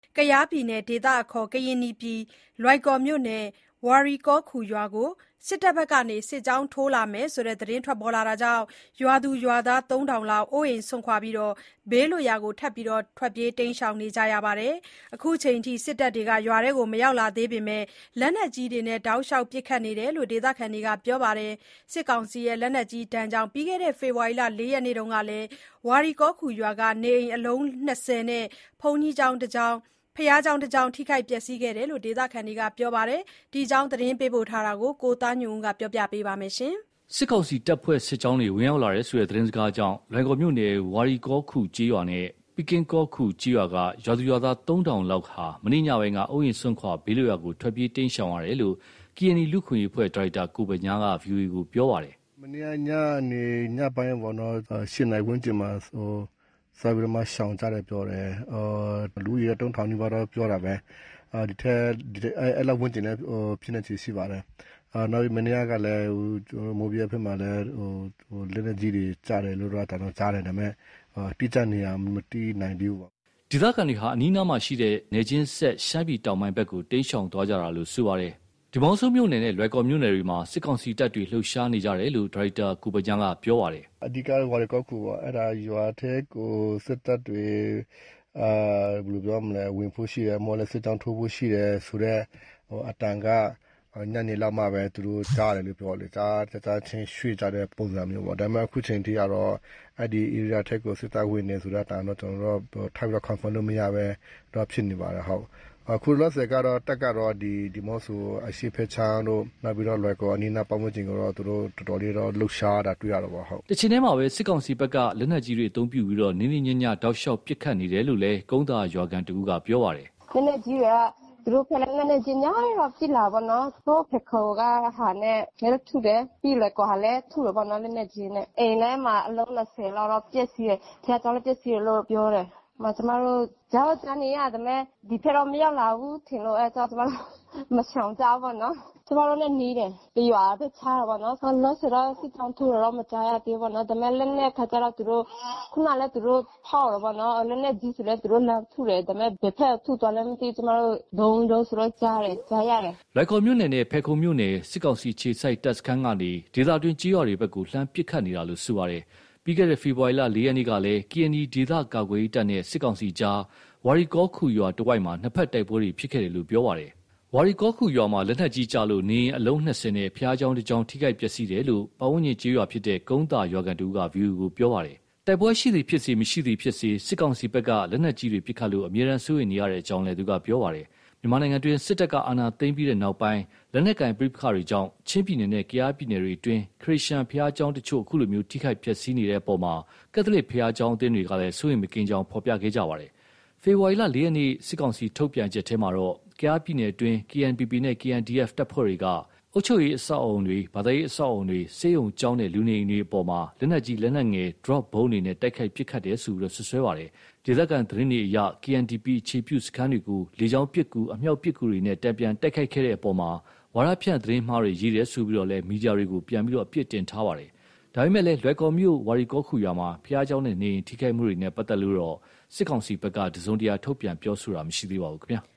ကယားပြည်နယ်ဒေသအခေါ်ကရင်နီပြည်လွိုင်ကော်မြို့နယ်ဝါရီကောခူရွာကိုစစ်တပ်ဘက်ကစစ်ကြောင်းထိုးလာမယ်ဆိုတဲ့သတင်းထွက်ပေါ်လာတာကြောင့်ရွာသူရွာသား 3,000 လောက်အိုးအိမ်စွန့်ခွာပြီးဘေးလွတ်ရာကိုထပ်ပြီးထွက်ပြေးတိမ်းရှောင်နေကြရပါတယ်။အခုချိန်ထိစစ်တပ်တွေရွာထဲမရောက်လာသေးပေမဲ့လက်နက်ကြီးတွေနဲ့တောက်လျှောက်ပစ်ခတ်နေတယ်လို့ဒေသခံတွေကပြောပါတယ်။စစ်ကောင်စီရဲ့လက်နက်ကြီးဒဏ်ကြောင့်ပြီးခဲ့တဲ့ဖေဖော်ဝါရီလ 4 ရက်နေ့ကလည်းဝါရီကောခူရွာကနေအိမ်အလုံး 20နဲ့ဘုန်းကြီးကျောင်းတစ်ကျောင်းဘုရားကျောင်းတစ်ကျောင်းထိခိုက်ပျက်စီးခဲ့တယ်လို့ဒေသခံတွေကပြောပါတယ်။ဒီအကြောင်းသတင်းပေးပို့ထားတာကိုကိုသားညွန့်ဦးကပြောပြပေးပါမယ်။စစ်ကောင်စီတပ်ဖွဲ့စစ်ကြောင်းတွေဝင်ရောက်လာတဲ့ဆိုတဲ့သတင်းစကားကြောင့်လွိုင်ကော်မြို့နယ်ဝါရီကောခူကျေးရွာနဲ့ပီကင်းကောခူကျေးရွာကရွာသူရွာသား 3,000 လောက်ဟာမနေ့ညပိုင်းကအိုးအိမ်စွန့်ခွာဘေးလွတ်ရာကိုထွက်ပြေးတိမ်းရှောင်ရတယ်လို့ KNI လူ့ခွင့်ရေးအဖွဲ့ဒါရိုက်တာကိုဗညားက VOA ကိုပြောပါတယ်။မနေ့ညပိုင်းပေါ့နော်8 နာရီဝန်းကျင်မှာစားပြီးတော့မှရှောင်ကြတယ်ပြောတယ်လူကြီး3,000နီးပါးတော့ပြောတာပဲဒီထက်အဲ့လောက်ဝန်းကျင်လည်းဖြစ်နေချေရှိပါတယ်နောက်ပြီးမနေ့ကလည်းမိုးပြဲဖက်မှာလည်းလက်နက်ကြီးတွေကြားတယ်လို့တော့ကြားတယ်ဒါပေမဲ့တိကျနေရမတိနိုင်ဘူးပေါ့ဒေသခံတွေဟာအနီးနားမှာရှိတဲ့နေချင်းဆက်ရှမ်းပြည်တောင်ပိုင်းဘက်ကိုတိမ်းရှောင်သွားကြတာလို့ဆိုပါတယ်ဒီမောင်စုမြို့နယ်နဲ့လွိုင်ကော်မြို့နယ်တွေမှာစစ်ကောင်စီတပ်တွေလှုပ်ရှားနေကြတယ်လို့ဒါရိုက်တာကိုဗညားကပြောပါတယ်အဓိကဝါရီကောက်ကူပေါ့အဲ့ဒါရွာထဲကိုစစ်တပ်တွေဘယ်လိုပြောမလဲဝင်ဖို့ရှိတယ်မော်လည်းစစ်ကြောင်းထိုးဖို့ရှိတယ်ဆိုတော့အတန်ကညနေလောက်မှပဲသူတို့ကြားတယ်လို့ပြောတယ်ကြားချင်းရွှေ့ကြတဲ့ပုံစံမျိုးပေါ့ဒါပေမဲ့အခုချိန်ထိကတော့အဲ့ဒီ area ထက်ကိုစစ်တပ်ဝင်နေဆိုတော့ကျွန်တော်တို့ထိုက်ပြီးတော့ confirm လုပ်မရပဲတော့ဖြစ်နေပါတယ်ဟုတ်အခုလောဆယ်ကတော့တက်ကတော့ဒီမော့ဆိုအရှိဖက်ချမ်းတို့နောက်ပြီးတော့လွယ်ကော်အနီးနားပတ်ဝန်းကျင်ကတော့သူတို့တော်တော်လေးတော့လှုပ်ရှားတာတွေ့ရတော့ပါဟုတ်တချင်ထဲမှာပဲစစ်ကောင်စီဘက်ကလက်နက်ကြီးတွေအုံပြုပြီးတော့နင်းညတောက်လျှောက်ပစ်ခတ်နေတယ်လို့လည်းကုန်းသားရွာကန်တူကပြောပါတယ်လက်နက်ကြီးတွေကသူတို့ဖက်လက်နက်ကြီးများတော့ပြစ်လာပါတော့သူတို့ဖက်ခေါ်ကဟာနဲ့လည်းထုတယ်ပြီးလွယ်ကော်ဟာလည်းထုတယ်ပေါ့နော်လက်နက်ကြီးနဲ့အိမ်ထဲမှာအလုံး20လောက်တော့ပြည့်စည်တယ်ဖျားကြောင်းလည်းပြည့်စည်လို့ပြောတယ်ကျမတို့ကြားနေရတယ်မဲ့ဒီဖက်တော့မရောက်လာဘူးထင်လို့ကျမတို့မဆောင်ကြဘူးပေါ့နော်ကျမတို့လည်းနေတယ်ဒီရွာပဲချားတော့နော်လောဆယ်တော့စစ်တောင်းထူတော့မကြားရသေးဘူးနော်ဒါမဲ့လက်နဲ့ခါကြတော့သူတို့ခုနလည်းသူတို့ဖောက်တော့နော်လက်နဲ့ကြီးဆိုလည်းသူတို့လမ်းထူတယ်ဒါမဲ့ဘယ်ဖက်ထူသွားလဲမသိကျမတို့ဒုံဆိုတော့ကြားရတယ်လွိုင်ကော်မြို့နယ်နဲ့ဖဲခုံမြို့နယ်စစ်ကောင်စီခြေစိုက်တပ်စခန်းကနေဒေသတွင်းကြီးရွာတွေဘက်ကိုလှမ်းပစ်ခတ်နေတာလို့ဆိုပါတယ်ပြီးခဲ့တဲ့ဖေဖော်ဝါရီလ 4 ရက်နေ့ကလည်း KNI ဒေသကာကွယ်ရေးတပ်နဲ့စစ်ကောင်စီကြားဝါရီကောခူရွာတဝိုက်မှာနှစ်ဖက်တိုက်ပွဲတွေဖြစ်ခဲ့တယ်လို့ပြောပါတယ်။ဝါရီကောခူရွာမှာလက်နက်ကြီးကျလို့နေအလုံး 20နဲ့ဖျားเจ้าတစ်ကြောင်းထိခိုက်ပျက်စီးတယ်လို့ပတ်ဝန်းကျင်ကျေးရွာဖြစ်တဲ့ကုန်းတာရွာကန်တူက VOA ကိုပြောပါတယ်။တိုက်ပွဲရှိသည်ဖြစ်စေမရှိသည်ဖြစ်စေစစ်ကောင်စီဘက်ကလက်နက်ကြီးတွေပစ်ခတ်လို့အမြဲတမ်းစိုးရိမ်နေရတဲ့အကြောင်းလည်းသူကပြောပါတယ်။မြန်မာနိုင်ငံတွင်းစစ်တပ်ကအာဏာသိမ်းပြီးတဲ့နောက်ပိုင်းလက်နက်ကင်ပဋိပက္ခတွေကြောင့်ချင်းပြည်နယ်နဲ့ကယားပြည်နယ်တွေအတွင်းခရစ်ယာန်ဘုရားကျောင်းတချို့အခုလိုမျိုးထိခိုက်ပျက်စီးနေတဲ့အပေါ်မှာကက်သလစ်ဘုရားကျောင်းအသင်းတွေကလည်းစိုးရိမ်မကင်းကြောင်းဖော်ပြခဲ့ကြပါတယ်။ဖေဖော်ဝါရီလ 4 ရက်နေ့စစ်ကောင်စီထုတ်ပြန်ချက်ထဲမှာတော့ကယားပြည်နယ်အတွင်း KNPP နဲ့ KNDF တပ်ဖွဲ့တွေကအုပ်ချုပ်ရေးအဆောက်အအုံတွေဘာသာရေးအဆောက်အအုံတွေစေယုံကျောင်းနဲ့လူနေအိမ်တွေအပေါ်မှာလက်နက်ကြီးလက်နက်ငယ် drop ဘုံတွေနဲ့တိုက်ခိုက်ပစ်ခတ်တယ်ဆိုပြီးဆွဆွဲပါတယ်။ဒေသခံသတင်းတွေအရ KNDP အခြေပြုစခန်းတွေကိုလေကြောင်းပစ်ကူအမြောက်ပစ်ကူတွေနဲ့တံပြန်တိုက်ခိုက်ခဲ့တဲ့အပေါ်မှာဝါရဖြန့်သတင်းမှားတွေရေးတယ်ဆိုပြီးတော့လည်းမီဒီယာတွေကိုပြန်ပြီးတော့အပြစ်တင်ထားပါတယ်။ဒါပေမဲ့လည်းလွိုင်ကော်မြို့ဝါရီကောခူရွာမှာဖျားเจ้าနဲ့နေထိခိုက်မှုတွေနဲ့ပတ်သက်လို့တော့စစ်ကောင်စီဘက်ကတစုံတရာထုတ်ပြန်ပြောဆိုတာမရှိသေးပါဘူးခင်ဗျာ။